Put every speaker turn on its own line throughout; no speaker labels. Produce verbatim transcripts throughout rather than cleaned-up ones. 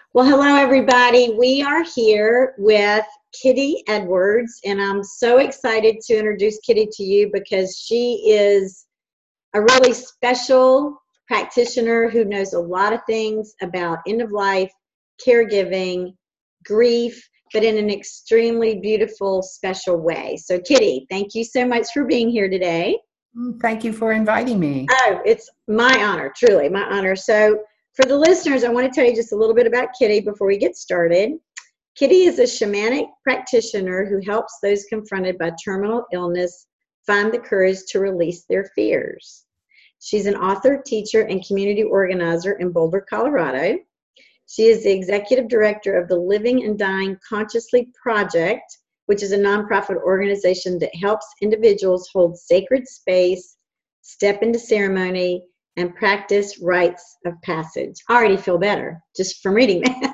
Well, hello, everybody. We are here with Kitty Edwards, and I'm so excited to introduce Kitty to you because she is a really special practitioner who knows a lot of things about end of life, caregiving, grief, but in an extremely beautiful, special way. So, Kitty, thank you so much for being here today.
Thank you for inviting me.
Oh, it's my honor, truly, my honor. So, for the listeners, I want to tell you just a little bit about Kitty before we get started. Kitty is a shamanic practitioner who helps those confronted by terminal illness find the courage to release their fears. She's an author, teacher, and community organizer in Boulder, Colorado. She is the executive director of the Living and Dying Consciously Project, which is a nonprofit organization that helps individuals hold sacred space, step into ceremony, and practice rites of passage. I already feel better just from reading that.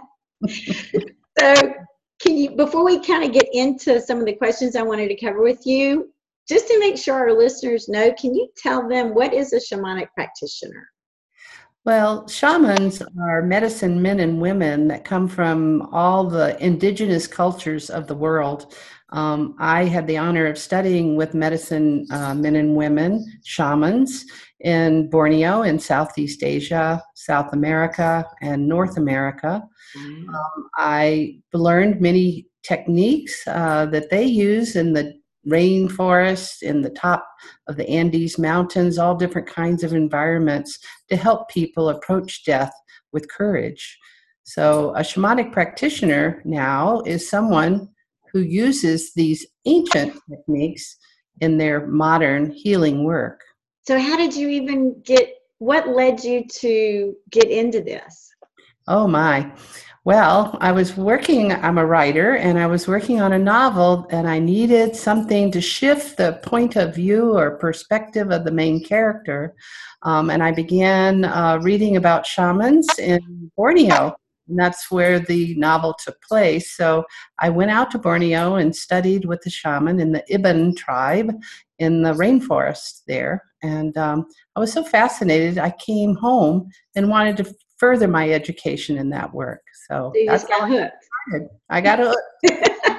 So can you, before we kind of get into some of the questions I wanted to cover with you, just to make sure our listeners know, can you tell them what is a shamanic practitioner?
Well, shamans are medicine men and women that come from all the indigenous cultures of the world. Um, I had the honor of studying with medicine uh, men and women, shamans, in Borneo, in Southeast Asia, South America, and North America.
Mm.
Um, I learned many techniques uh, that they use in the rainforest, in the top of the Andes Mountains, all different kinds of environments to help people approach death with courage. So a shamanic practitioner now is someone who uses these ancient techniques in their modern healing work.
So how did you even get, what led you to get into this?
Oh my. Well, I was working, I'm a writer, and I was working on a novel, and I needed something to shift the point of view or perspective of the main character. Um, and I began uh, reading about shamans in Borneo, and that's where the novel took place. So I went out to Borneo and studied with the shaman in the Iban tribe in the rainforest there. And um, I was so fascinated, I came home and wanted to further my education in that work. So,
so you
that's
just got hooked.
I got hooked.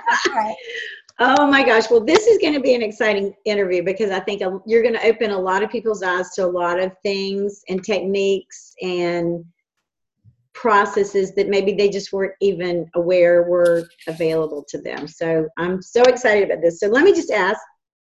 Oh my gosh. Well, this is going to be an exciting interview because I think you're going to open a lot of people's eyes to a lot of things and techniques and processes that maybe they just weren't even aware were available to them. So I'm so excited about this. So let me just ask,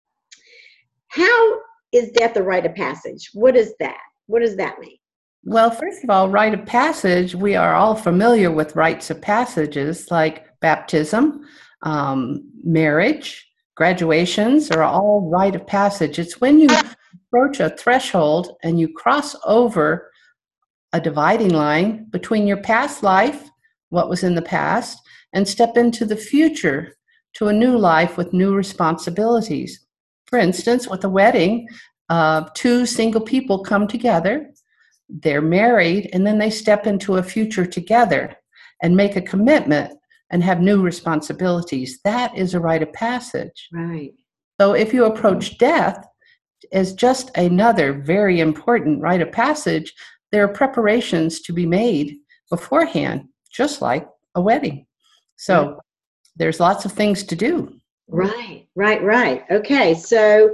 how is death a rite of passage? What is that? What does that mean?
Well, first of all, rite of passage, we are all familiar with rites of passages like baptism, um, marriage, graduations are all rite of passage. It's when you approach a threshold and you cross over a dividing line between your past life, what was in the past, and step into the future to a new life with new responsibilities. For instance, with a wedding, uh, two single people come together. They're married, and then they step into a future together and make a commitment and have new responsibilities. That is a rite of passage.
Right.
So if you approach death as just another very important rite of passage, there are preparations to be made beforehand, just like a wedding. So right. There's lots of things to do.
Right, right, right. Okay, so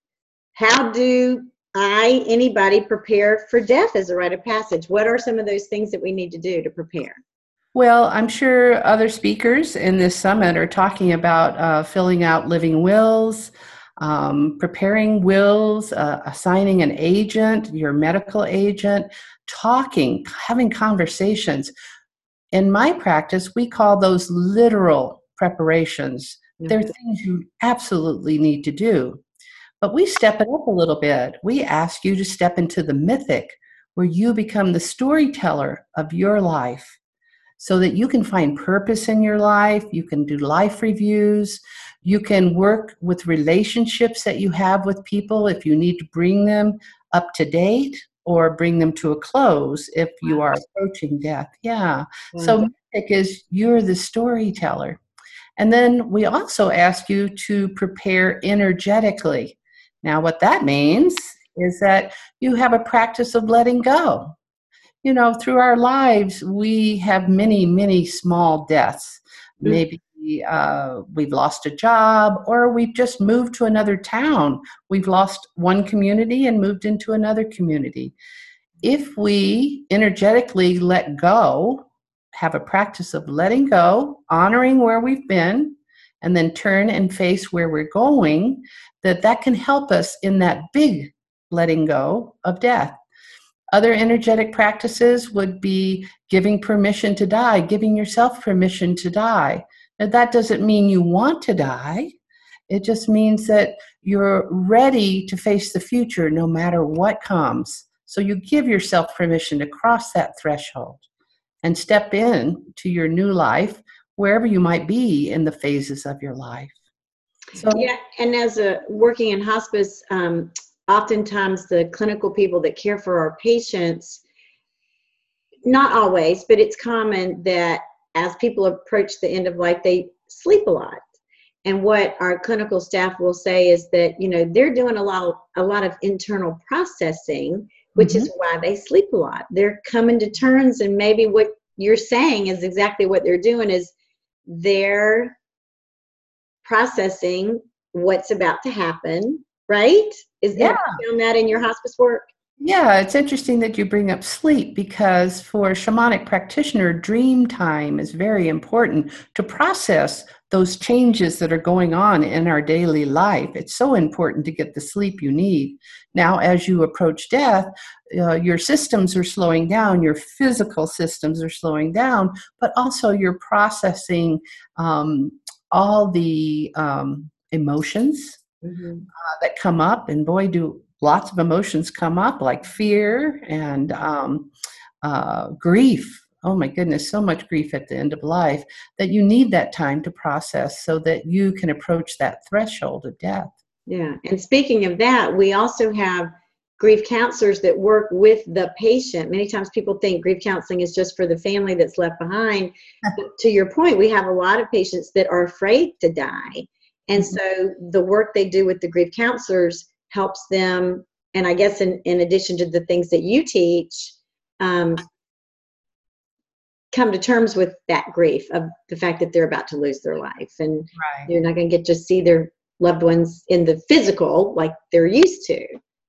how do I, anybody, prepare for death as a rite of passage? What are some of those things that we need to do to prepare?
Well, I'm sure other speakers in this summit are talking about uh, filling out living wills, um, preparing wills, uh, assigning an agent, your medical agent, talking, having conversations. In my practice, we call those literal preparations. Okay. They're things you absolutely need to do. But we step it up a little bit. We ask you to step into the mythic, where you become the storyteller of your life so that you can find purpose in your life. You can do life reviews. You can work with relationships that you have with people if you need to bring them up to date or bring them to a close if you are approaching death. Yeah. Wow. So mythic is you're the storyteller. And then we also ask you to prepare energetically. Now, what that means is that you have a practice of letting go. you know, through our lives, we have many, many small deaths.
Mm.
Maybe uh, we've lost a job, or we've just moved to another town. We've lost one community and moved into another community. If we energetically let go, have a practice of letting go, honoring where we've been, and then turn and face where we're going, that that can help us in that big letting go of death. Other energetic practices would be giving permission to die, giving yourself permission to die. Now, that doesn't mean you want to die. It just means that you're ready to face the future no matter what comes. So you give yourself permission to cross that threshold and step in to your new life, wherever you might be in the phases of your life. So,
yeah, and as a working in hospice, um, oftentimes the clinical people that care for our patients, not always, but it's common that as people approach the end of life, they sleep a lot. And what our clinical staff will say is that, you know, they're doing a lot, a lot of internal processing, which
mm-hmm.
is why they sleep a lot. They're coming to terms, and maybe what you're saying is exactly what they're doing is they're processing what's about to happen, right? Is
Yeah.
Have you found that in your hospice work?
Yeah, it's interesting that you bring up sleep, because for a shamanic practitioner, dream time is very important to process those changes that are going on in our daily life. It's so important to get the sleep you need. Now, as you approach death, uh, your systems are slowing down, your physical systems are slowing down, but also you're processing um, all the um, emotions
Mm-hmm.
uh, that come up, and boy, do lots of emotions come up, like fear and um, uh, grief. Oh my goodness, so much grief at the end of life, that you need that time to process so that you can approach that threshold of death.
Yeah. And speaking of that, we also have grief counselors that work with the patient. Many times people think grief counseling is just for the family that's left behind. But to your point, we have a lot of patients that are afraid to die. And
Mhm.
so the work they do with the grief counselors helps them. And I guess in, in addition to the things that you teach, um, come to terms with that grief of the fact that they're about to lose their life. And
Right.
they're not going to get to see their loved ones in the physical like they're used to.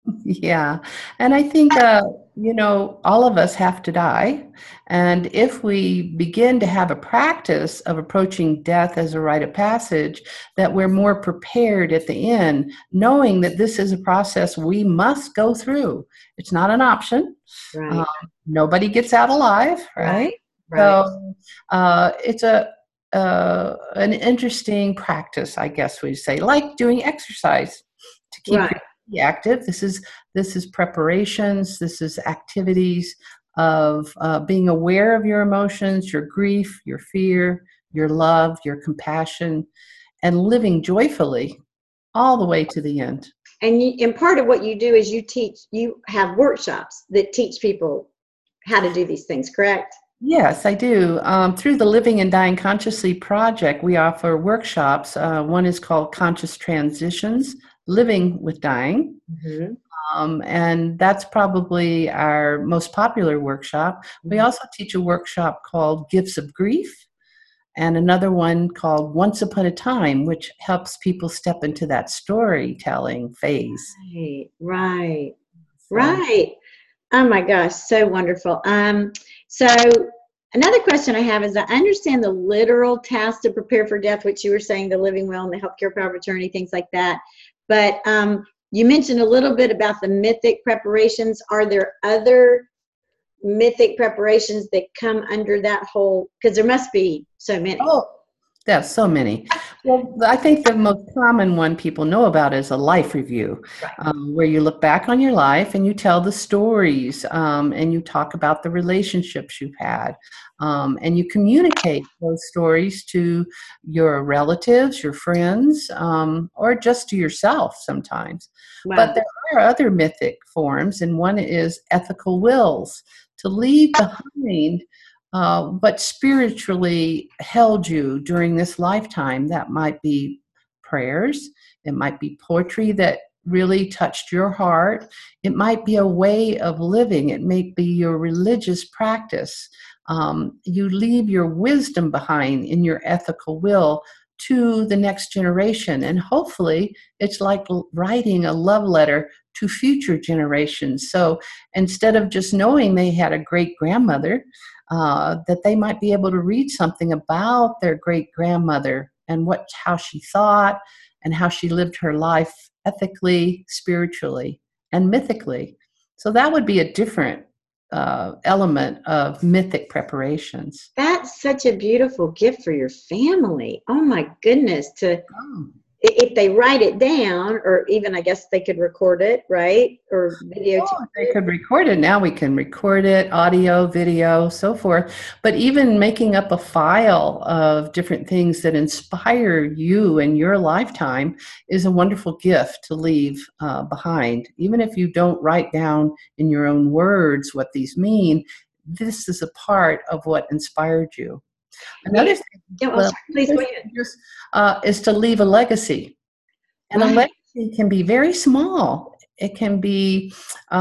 Yeah. And I think, uh, you know, all of us have to die. And if we begin to have a practice of approaching death as a rite of passage, that we're more prepared at the end, knowing that this is a process we must go through. It's not an option.
Right.
Um, nobody gets out alive, right?
Right. Right.
So uh, it's a uh, an interesting practice, I guess we'd say, like doing exercise to keep
Right.
your body active. This is this is preparations. This is activities of uh, being aware of your emotions, your grief, your fear, your love, your compassion, and living joyfully all the way to the end.
And you, and part of what you do is you teach, you have workshops that teach people how to do these things, correct?
Yes, I do. Um, through the Living and Dying Consciously project, we offer workshops. Uh, one is called Conscious Transitions, Living with Dying.
Mm-hmm.
Um, and that's probably our most popular workshop.
Mm-hmm.
We also teach a workshop called Gifts of Grief, and another one called Once Upon a Time, which helps people step into that storytelling phase.
Right, right,
So,
right. Oh my gosh, so wonderful. Um, so another question I have is, I understand the literal task to prepare for death, which you were saying, the living will and the healthcare power of attorney, things like that. But um, you mentioned a little bit about the mythic preparations. Are there other mythic preparations that come under that whole? Because there must be so many.
oh, there's so many. Well, I think the most common one people know about is a life review,
Right.
um, where you look back on your life and you tell the stories, um, and you talk about the relationships you've had, um, and you communicate those stories to your relatives, your friends, um, or just to yourself sometimes.
Wow.
But there are other mythic forms, and one is ethical wills, to leave behind uh, what spiritually held you during this lifetime. That might be prayers, it might be poetry that really touched your heart. It might be a way of living. It may be your religious practice. Um, you leave your wisdom behind in your ethical will to the next generation. And hopefully it's like writing a love letter to future generations. So instead of just knowing they had a great grandmother, uh, that they might be able to read something about their great grandmother and what how she thought and how she lived her life ethically, spiritually, and mythically. So that would be a different uh, element of mythic preparations.
That's such a beautiful gift for your family. Oh my goodness, to
Oh.
if they write it down, or even I guess they could record it, right? Or videotape
Oh, they
it.
could record it. Now we can record it, audio, video, so forth. But even making up a file of different things that inspire you in your lifetime is a wonderful gift to leave uh, behind. Even if you don't write down in your own words what these mean, this is a part of what inspired you. Another
Yeah.
thing,
Yeah, well,
well,
sorry, please go ahead.
just, uh, is to leave a legacy. And a
Right.
legacy can be very small. It can be,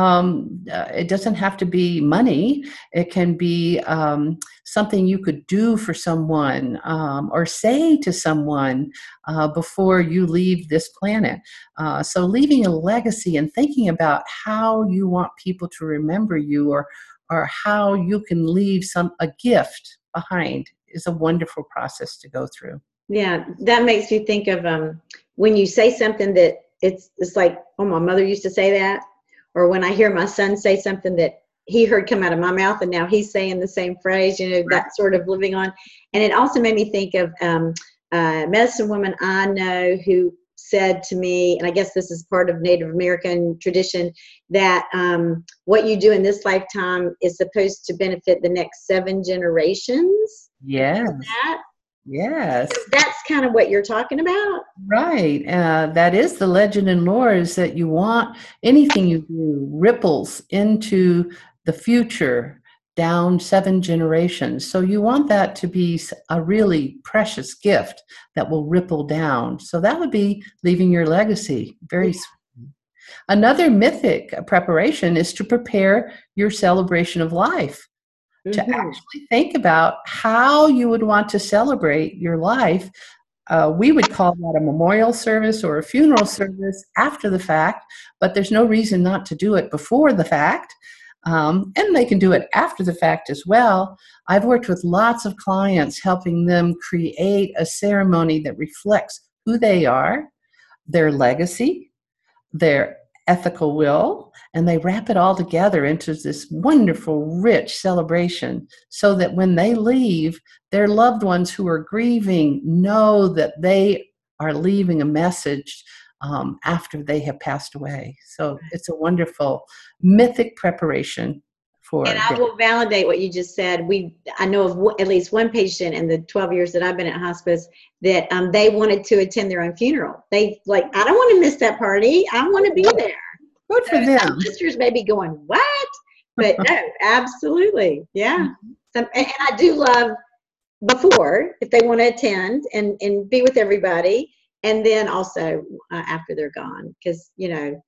um, uh, it doesn't have to be money. It can be um, something you could do for someone um, or say to someone uh, before you leave this planet. Uh, so leaving a legacy and thinking about how you want people to remember you, or, or how you can leave some a gift behind, is a wonderful process to go through.
Yeah, that makes me think of um, when you say something that it's it's like, oh, my mother used to say that, or when I hear my son say something that he heard come out of my mouth, and now he's saying the same phrase. You know, that sort of living on. And it also made me think of um, a medicine woman I know who said to me, and I guess this is part of Native American tradition, that um, what you do in this lifetime is supposed to benefit the next seven generations.
Yes.
That
Yes.
That's kind of what you're talking about.
Right. Uh, that is the legend and lore, is that you want anything you do ripples into the future down seven generations. So you want that to be a really precious gift that will ripple down. So that would be leaving your legacy. Very
Yeah.
sweet. Another mythic preparation is to prepare your celebration of life. To
Mm-hmm.
actually think about how you would want to celebrate your life. Uh, we would call that a memorial service or a funeral service after the fact, but there's no reason not to do it before the fact. Um, and they can do it after the fact as well. I've worked with lots of clients, helping them create a ceremony that reflects who they are, their legacy, their ethical will, and they wrap it all together into this wonderful, rich celebration, so that when they leave, their loved ones who are grieving know that they are leaving a message um, after they have passed away. So it's a wonderful mythic preparation for
And I
death.
will validate what you just said. We, I know of w- at least one patient in the twelve years that I've been at hospice that um, they wanted to attend their own funeral. They like, I don't want to miss that party. I want to be there.
Good
So
for
some
them.
listeners may be going, what? But no, absolutely. Yeah. Some, and, and I do love before, if they want to attend and, and be with everybody. And then also uh, after they're gone. Because, you know,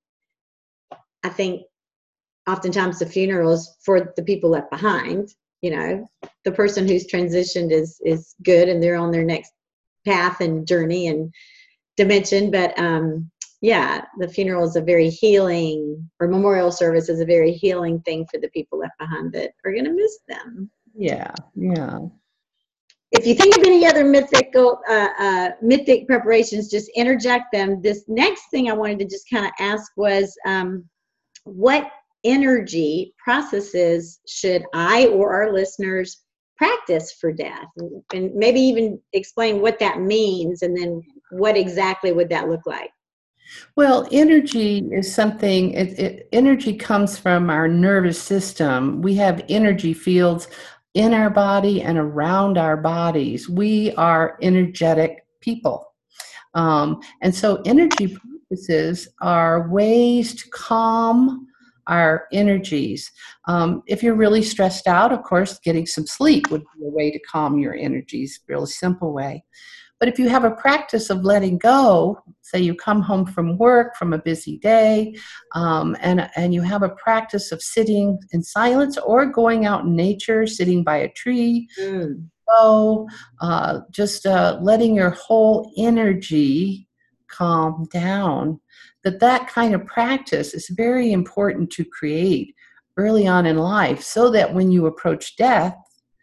I think oftentimes the funeral is for the people left behind. You know, the person who's transitioned is is good and they're on their next path and journey and dimension. But um, yeah, the funeral is a very healing, or memorial service is a very healing thing for the people left behind that are going to miss them.
Yeah, yeah.
If you think of any other mythical, uh, uh, mythic preparations, just interject them. This next thing I wanted to just kind of ask was, um, what energy processes should I or our listeners practice for death? And maybe even explain what that means, and then what exactly would that look like?
Well, energy is something, it, it, energy comes from our nervous system. We have energy fields in our body and around our bodies. We are energetic people. Um, and so energy practices are ways to calm our energies. Um, if you're really stressed out, of course, getting some sleep would be a way to calm your energies, really simple way. But if you have a practice of letting go, say you come home from work, from a busy day, um, and, and you have a practice of sitting in silence or going out in nature, sitting by a tree,
Mm.
so uh, just uh, letting your whole energy calm down, that that kind of practice is very important to create early on in life so that when you approach death,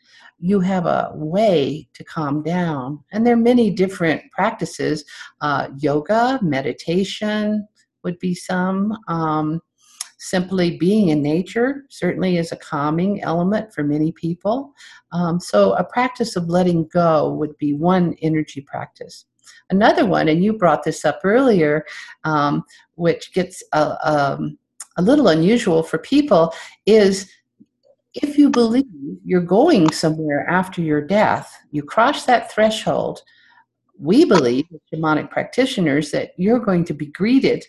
you have a way to calm down. And there are many different practices. Uh, yoga, meditation would be some. Um, simply being in nature certainly is a calming element for many people. Um, so a practice of letting go would be one energy practice. Another one, and you brought this up earlier, um, which gets a, um, a little unusual for people, is if you believe you're going somewhere after your death, you cross that threshold, we believe, as shamanic practitioners, that you're going to be greeted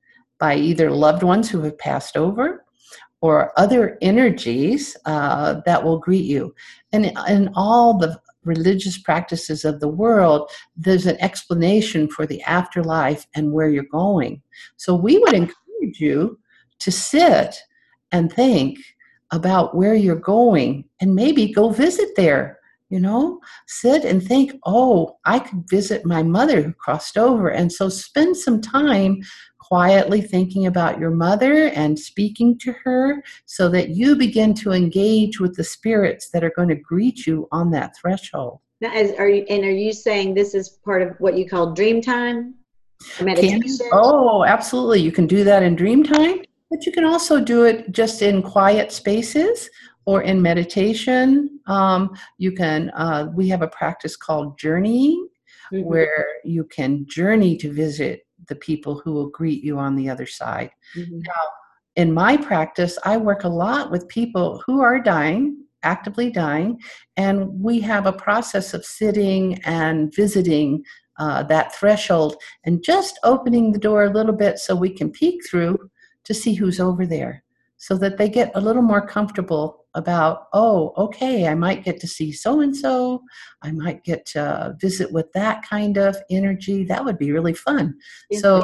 by either loved ones who have passed over or other energies uh, that will greet you. And in all the religious practices of the world, there's an explanation for the afterlife and where you're going. So we would encourage you to sit and think about where you're going and maybe go visit there. You know, sit and think, oh, I could visit my mother who crossed over. And so spend some time quietly thinking about your mother and speaking to her so that you begin to engage with the spirits that are going to greet you on that threshold.
Now, is, are you, and are you saying this is part of what you call dream time? Meditation?
Can, oh, absolutely. You can do that in dream time, but you can also do it just in quiet spaces or in meditation. Um, you can, uh, we have a practice called journeying, mm-hmm. where you can journey to visit the people who will greet you on the other side. Mm-hmm. Now, in my practice, I work a lot with people who are dying, actively dying, and we have a process of sitting and visiting uh, that threshold and just opening the door a little bit so we can peek through to see who's over there, so that they get a little more comfortable about, oh, okay, I might get to see so-and-so. I might get to visit with that kind of energy. That would be really fun. So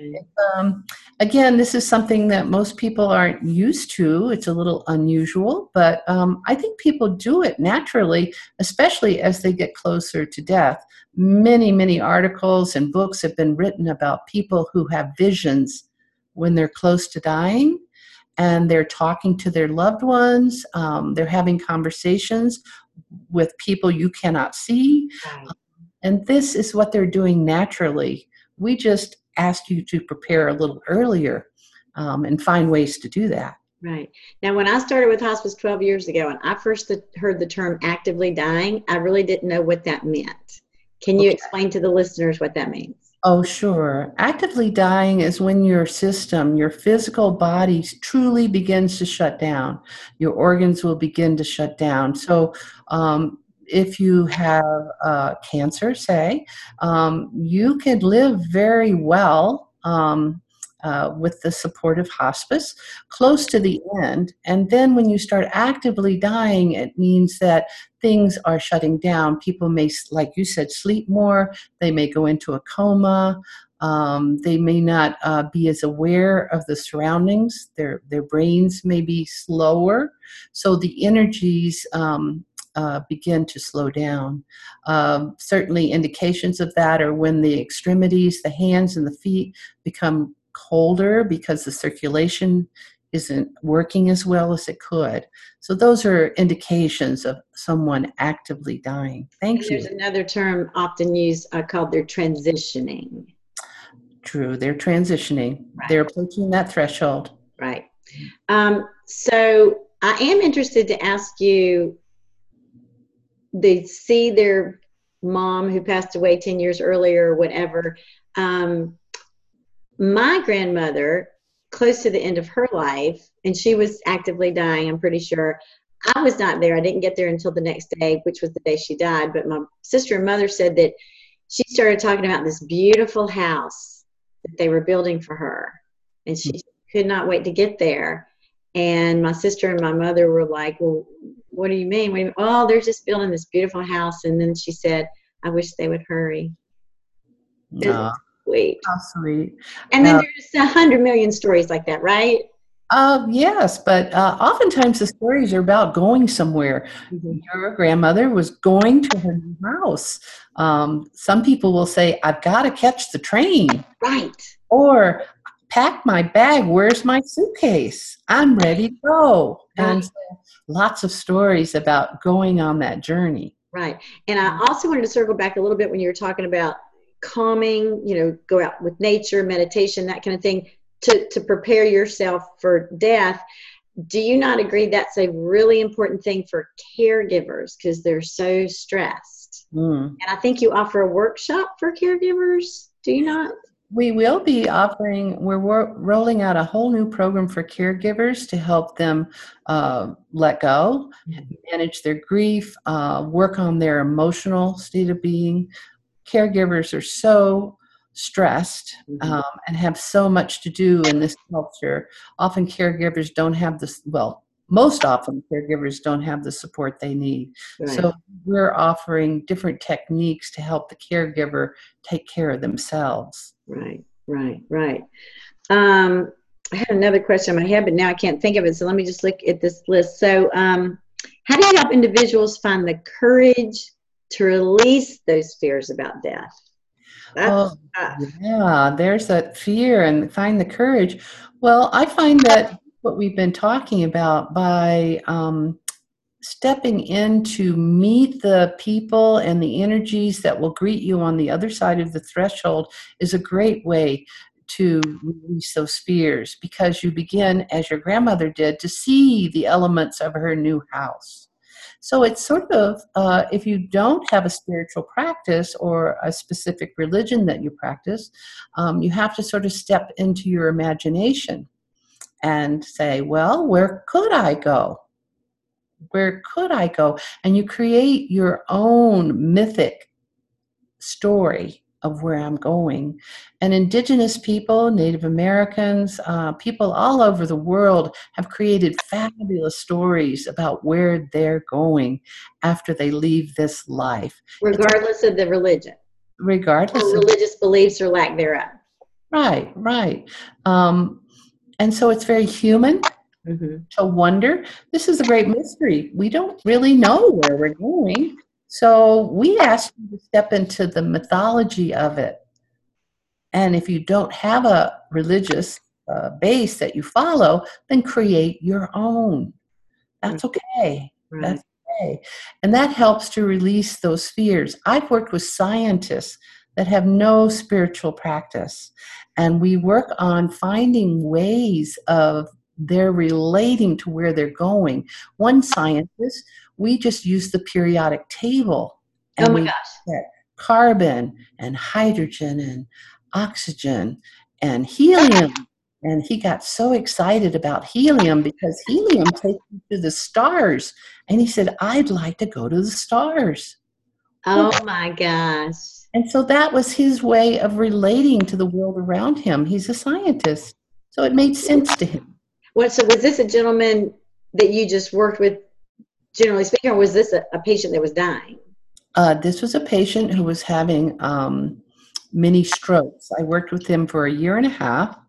um, again, this is something that most people aren't used to. It's a little unusual, but um, I think people do it naturally, especially as they get closer to death. Many, many articles and books have been written about people who have visions when they're close to dying, and they're talking to their loved ones. Um, they're having conversations with people you cannot see. Right. And this is what they're doing naturally. We just ask you to prepare a little earlier um, and find ways to do that.
Right. Now, when I started with hospice twelve years ago, and I first heard the term actively dying, I really didn't know what that meant. Can you okay. explain to the listeners what that means?
Oh, sure. Actively dying is when your system, your physical body truly begins to shut down. Your organs will begin to shut down. So um, if you have uh, cancer, say, um, you could live very well um, uh, with the support of hospice close to the end. And then when you start actively dying, it means that things are shutting down. People may, like you said, sleep more. They may go into a coma. Um, they may not uh, be as aware of the surroundings. Their their brains may be slower. So the energies um, uh, begin to slow down. Um, certainly indications of that are when the extremities, the hands and the feet, become colder because the circulation isn't working as well as it could. So those are indications of someone actively dying. Thank
and
you.
There's another term often used uh, called they're transitioning.
True, they're transitioning. Right. They're approaching that threshold.
Right. Um, so I am interested to ask you, they see their mom who passed away ten years earlier or whatever. Um, my grandmother, close to the end of her life, and she was actively dying, I'm pretty sure. I was not there. I didn't get there until the next day, which was the day she died. But my sister and mother said that she started talking about this beautiful house that they were building for her. And she could not wait to get there. And my sister and my mother were like, well, what do you mean? What do you mean? Oh, they're just building this beautiful house. And then she said, I wish they would hurry. Isn't
Uh,
it sweet?
how sweet.
And then
Uh,
there's a hundred million stories like that, right?
uh, yes, but uh, oftentimes the stories are about going somewhere.
Mhm.
Your grandmother was going to her new house. Um, some people will say, I've got to catch the train,
Right,
or pack my bag. Where's my suitcase? I'm ready to go. And
right,
so lots of stories about going on that journey.
right. And I also wanted to circle back a little bit when you were talking about calming, you know, go out with nature, meditation, that kind of thing, to, to prepare yourself for death. Do you not agree that's a really important thing for caregivers because they're so stressed?
Mm.
And I think you offer a workshop for caregivers. Do you not?
We will be offering, we're wor- rolling out a whole new program for caregivers to help them uh, let go, manage their grief, uh, work on their emotional state of being. Caregivers are so stressed um, and have so much to do in this culture. Often caregivers don't have this, well, most often caregivers don't have the support they need.
Right,
So we're offering different techniques to help the caregiver take care of themselves.
right, right, right. Um, I had another question in my head, but now I can't think of it. So let me just look at this list. So, um, how do you help individuals find the courage to release those fears about death? That's
Well,
tough.
yeah, there's that fear and find the courage. Well, I find that what we've been talking about by um, stepping in to meet the people and the energies that will greet you on the other side of the threshold is a great way to release those fears because you begin, as your grandmother did, to see the elements of her new house. So it's sort of, uh, if you don't have a spiritual practice or a specific religion that you practice, um, you have to sort of step into your imagination and say, well, where could I go? Where could I go? And you create your own mythic story of where I'm going. And indigenous people, Native Americans, uh, people all over the world have created fabulous stories about where they're going after they leave this life. It's a,
Regardless of the religion or
regardless of,
religious beliefs or lack thereof.
right, right. Um, and so it's very human
Mm-hmm.
to wonder. This is a great mystery. We don't really know where we're going. So we ask you to step into the mythology of it. And if you don't have a religious uh, base that you follow, then create your own. That's okay.
Right.
That's okay. And that helps to release those fears. I've worked with scientists that have no spiritual practice, and we work on finding ways of they're relating to where they're going. One scientist, we just use the periodic table
Oh
and
my
we
gosh.
get carbon and hydrogen and oxygen and helium. And he got so excited about helium because helium takes you to the stars. And he said, I'd like to go to the stars.
Oh my gosh.
And so that was his way of relating to the world around him. He's a scientist. So it made sense to him.
What, so was this a gentleman that you just worked with, generally speaking, or was this a, a patient that was dying?
Uh, this was a patient who was having um, many strokes. I worked with him for a year and a half.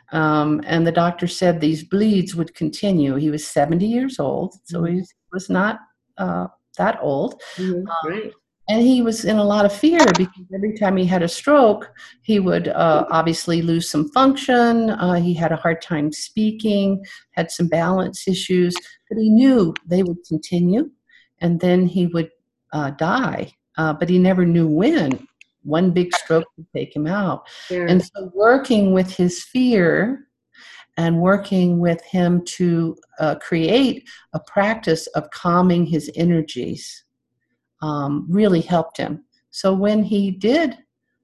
Um, and the doctor said these bleeds would continue. He was seventy years old, so he was not uh, that old.
Mm-hmm.
Um,
Right.
and he was in a lot of fear because every time he had a stroke, he would uh, obviously lose some function. Uh, he had a hard time speaking, had some balance issues, but he knew they would continue, and then he would uh, die. Uh, but he never knew when. One big stroke would take him out.
Sure.
And so working with his fear and working with him to uh, create a practice of calming his energies um, really helped him. So when he did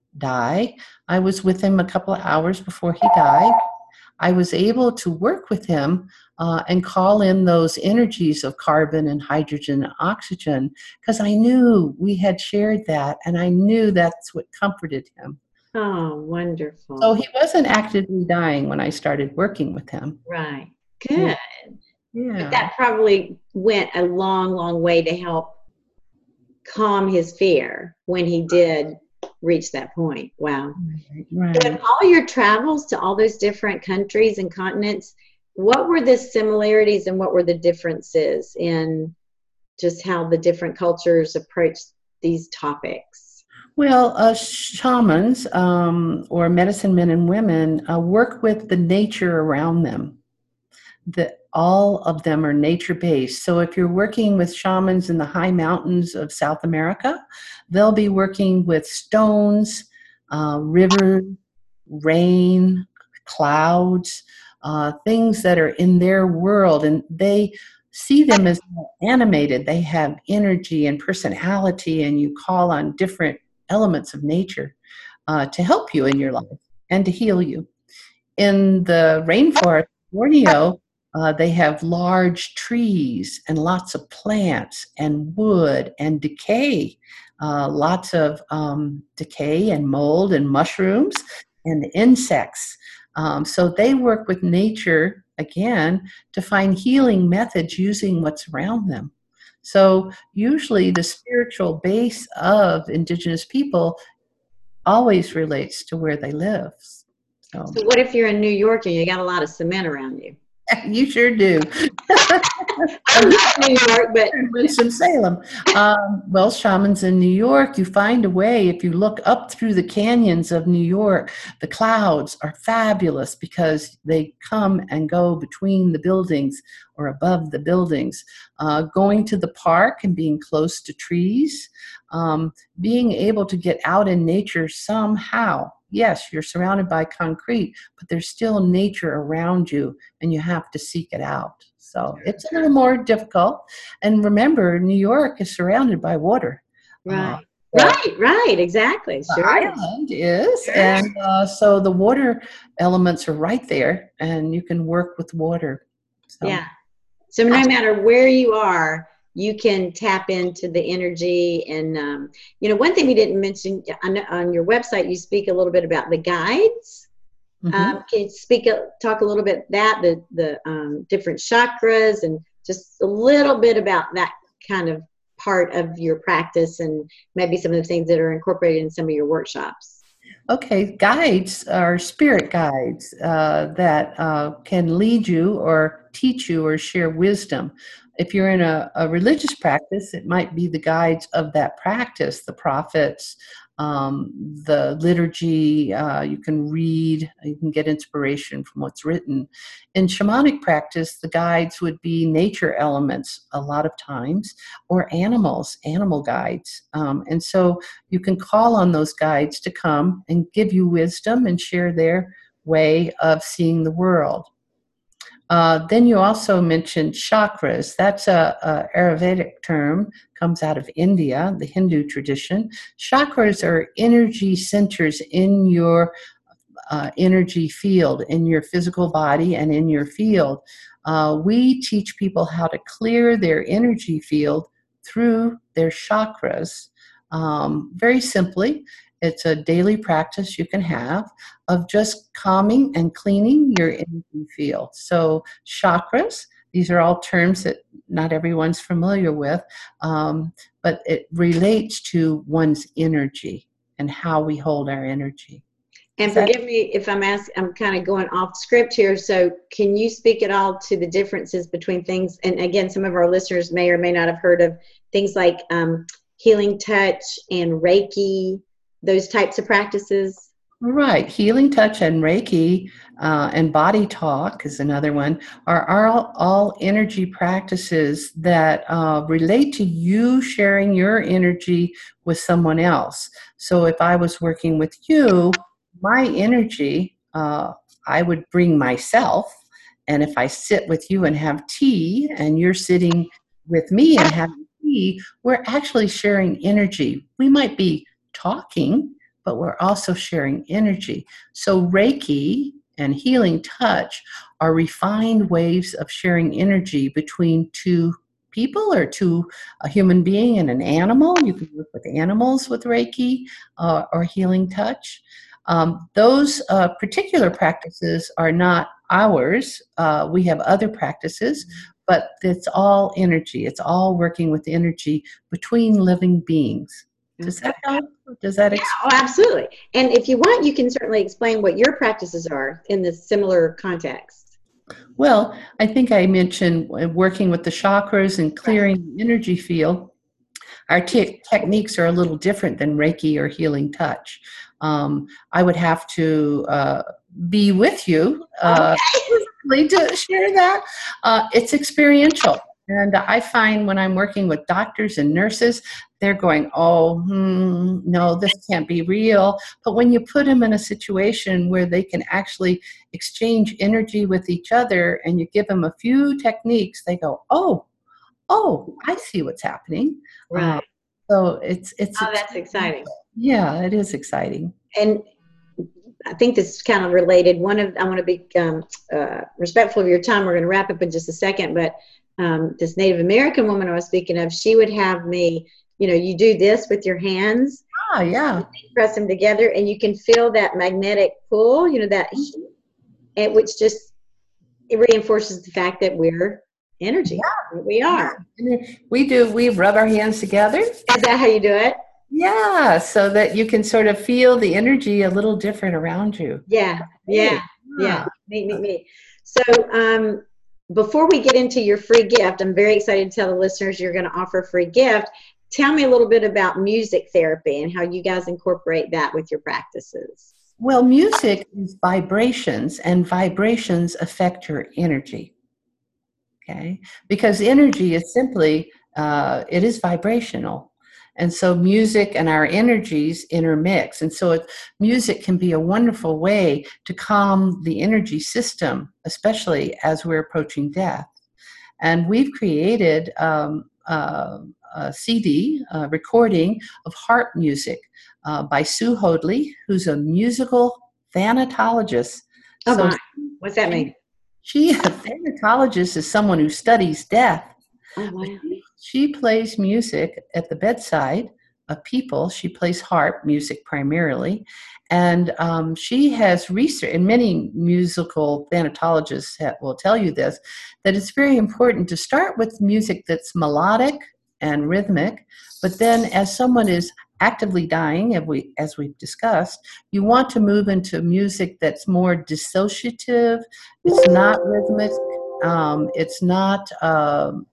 die, I was with him a couple of hours before he died. I was able to work with him uh, and call in those energies of carbon and hydrogen and oxygen because I knew we had shared that and I knew that's what comforted him.
Oh, wonderful.
So he wasn't actively dying when I started working with him.
Right. Good.
Yeah.
But that probably went a long, long way to help calm his fear when he did reach that point. Wow.
Right.
So in all your travels to all those different countries and continents, what were the similarities and what were the differences in just how the different cultures approach these topics?
Well, uh, shamans um, or medicine men and women uh, work with the nature around them. The, all of them are nature-based. So if you're working with shamans in the high mountains of South America, they'll be working with stones, uh, rivers, rain, clouds, uh, things that are in their world, and they see them as animated. They have energy and personality, and you call on different elements of nature uh, to help you in your life and to heal you. In the rainforest, Borneo, uh, they have large trees and lots of plants and wood and decay, uh, lots of um, decay and mold and mushrooms and insects. Um, so they work with nature, again, to find healing methods using what's around them. So usually the spiritual base of indigenous people always relates to where they live. So,
So what if you're in New York and you got a lot of cement around you?
you sure do.
I'm not New York, but
Winston-Salem. Um, well, shamans in New York, you find a way. If you look up through the canyons of New York, the clouds are fabulous because they come and go between the buildings or above the buildings. Uh, going to the park and being close to trees, um, being able to get out in nature somehow. Yes, you're surrounded by concrete, but there's still nature around you, and you have to seek it out. So it's a little more difficult. And remember, New York is surrounded by water.
right,
Uh,
right, right, exactly.
the
Sure.
island is, and uh, so the water elements are right there, and you can work with water. So.
Yeah. So no matter where you are, you can tap into the energy. And, um, you know, one thing we didn't mention on, on your website, you speak a little bit about the guides. Mm-hmm. Um, can you speak, talk a little bit that, the, the um, different chakras and just a little bit about that kind of part of your practice and maybe some of the things that are incorporated in some of your workshops?
Okay, guides are spirit guides uh, that uh, can lead you or teach you or share wisdom. If you're in a, a religious practice, it might be the guides of that practice, the prophets, um, the liturgy. Uh, you can read, you can get inspiration from what's written. In shamanic practice, the guides would be nature elements a lot of times, or animals, animal guides. Um, and so you can call on those guides to come and give you wisdom and share their way of seeing the world. Uh, then you also mentioned chakras. That's a, a Ayurvedic term, comes out of India, the Hindu tradition. Chakras are energy centers in your uh, energy field, in your physical body and in your field. Uh, we teach people how to clear their energy field through their chakras. Um, very simply, it's a daily practice you can have of just calming and cleaning your energy field. So chakras, these are all terms that not everyone's familiar with, um, but it relates to one's energy and how we hold our energy.
And forgive me if I'm asking, I'm kind of going off script here. So can you speak at all to the differences between things? And again, some of our listeners may or may not have heard of things like um, healing touch and Reiki, those types of practices.
Right. Healing touch and Reiki uh, and body talk is another one, are, are all, all energy practices that uh, relate to you sharing your energy with someone else. So if I was working with you, my energy, uh, I would bring myself. And if I sit with you and have tea and you're sitting with me and having tea, we're actually sharing energy. We might be talking, but we're also sharing energy. So Reiki and healing touch are refined ways of sharing energy between two people or two, a human being and an animal. You can work with animals with Reiki uh, or healing touch. Um, those uh, particular practices are not ours. Uh, we have other practices but it's all energy. It's all working with energy between living beings. Does that help? Does that
Yeah,
explain?
oh, absolutely. And if you want, you can certainly explain what your practices are in this similar context.
Well, I think I mentioned working with the chakras and clearing the energy field. Our te- techniques are a little different than Reiki or healing touch. Um, I would have to uh, be with you uh, physically to share that. Uh, it's experiential. And I find when I'm working with doctors and nurses, they're going, oh, hmm, no, this can't be real. But when you put them in a situation where they can actually exchange energy with each other and you give them a few techniques, they go, oh, oh, I see what's happening. Uh,
Right.
so it's it's
Oh,
ex-
that's exciting.
yeah, it is exciting.
And I think this is kind of related. One of I want to be um, uh, respectful of your time. We're going to wrap up in just a second, but um, this Native American woman I was speaking of, she would have me, you know, you do this with your hands,
Ah, yeah,
press them together, and you can feel that magnetic pull, you know, that, and which just it reinforces the fact that we're energy. We are.
we do. We rub our hands together.
Is that how you do it?
Yeah, so that you can sort of feel the energy a little different around you.
Yeah, yeah, yeah. Neat, neat, neat. So, um, before we get into your free gift, I'm very excited to tell the listeners you're going to offer a free gift. Tell me a little bit about music therapy and how you guys incorporate that with your practices.
Well, music is vibrations, and vibrations affect your energy. Okay, because energy is simply uh, it is vibrational. And so music and our energies intermix. And so it, music can be a wonderful way to calm the energy system, especially as we're approaching death. And we've created um, uh, a C D uh, recording of harp music uh, by Sue Hoadley, who's a musical thanatologist.
Oh
So
my, what's that mean?
she, a thanatologist, is someone who studies death.
Oh wow.
She plays music at the bedside of people. She plays harp music primarily. And um, she has research, and many musical thanatologists have, will tell you this, that it's very important to start with music that's melodic and rhythmic. But then as someone is actively dying, as, we, as we've discussed, you want to move into music that's more dissociative. It's not rhythmic. Um, it's not... Um,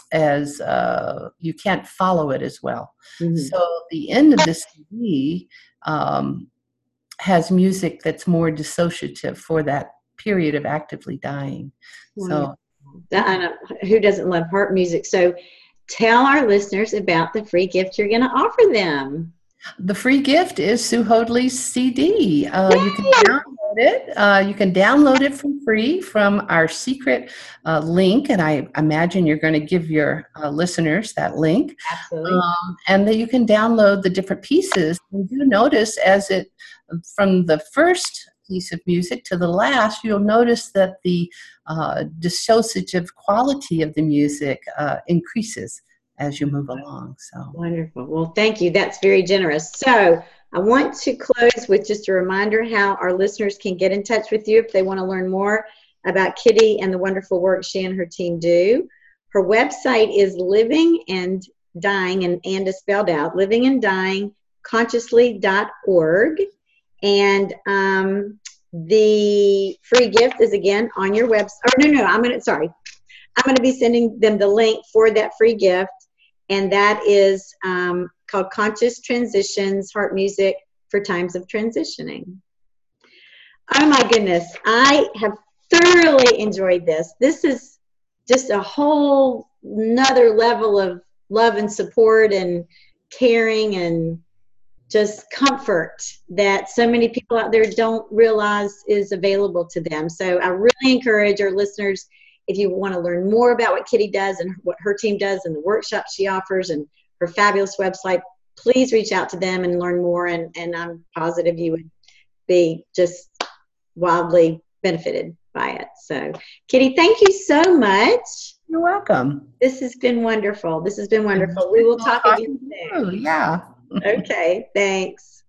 as uh, you can't follow it as well. Mm-hmm. So the end of this C D um, has music that's more dissociative for that period of actively dying.
Wow. So I know, who doesn't love harp music? So tell our listeners about the free gift you're going to offer them.
The free gift is Sue Hoadley's C D. Uh, you can download it. Uh, you can download it for free from our secret uh, link, and I imagine you're going to give your uh, listeners that link.
Absolutely.
Um, and that you can download the different pieces. And do notice as it, from the first piece of music to the last, you'll notice that the uh, dissociative quality of the music uh, increases as you move along. So
wonderful. Well, thank you. That's very generous. So I want to close with just a reminder how our listeners can get in touch with you if they want to learn more about Kitty and the wonderful work she and her team do. Her website is Living and Dying, and and is spelled out, living and dying consciously dot org. And um, the free gift is again on your website. Or no, no, I'm gonna sorry. I'm gonna be sending them the link for that free gift. And that is um, called Conscious Transitions, Harp Music for Times of Transitioning. Oh my goodness, I have thoroughly enjoyed this. This is just a whole nother level of love and support and caring and just comfort that so many people out there don't realize is available to them. So I really encourage our listeners, if you want to learn more about what Kitty does and what her team does and the workshops she offers and her fabulous website, please reach out to them and learn more. And, and I'm positive you would be just wildly benefited by it. So, Kitty, thank you so much.
You're welcome.
This has been wonderful. This has been wonderful. We will talk again soon.
Oh, yeah.
Okay, thanks.